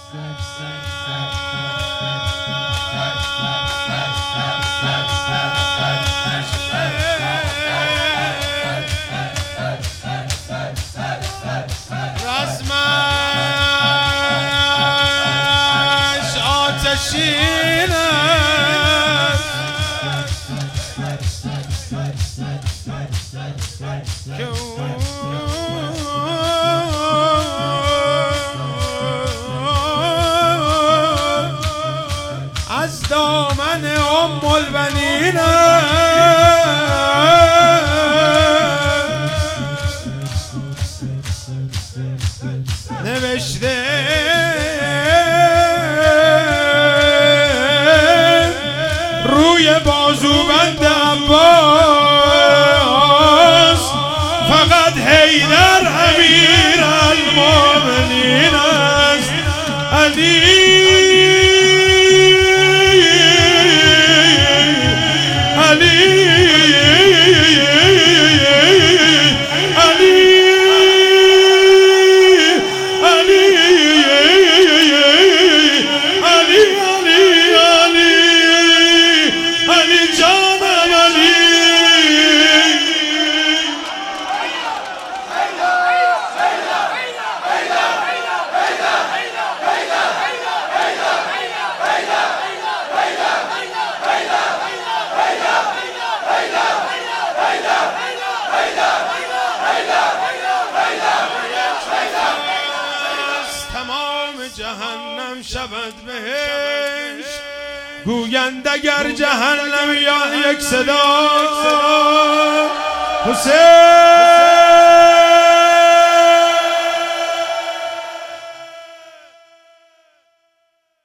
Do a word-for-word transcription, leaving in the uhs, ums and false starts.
رزمش آتشین است که از دامن ام البنین نوشته روی بازوبند عباس فقط حیدر امیر المومنین است. علی جهنم شود بهشت گویند اگر جهنم یا یک صدا حسین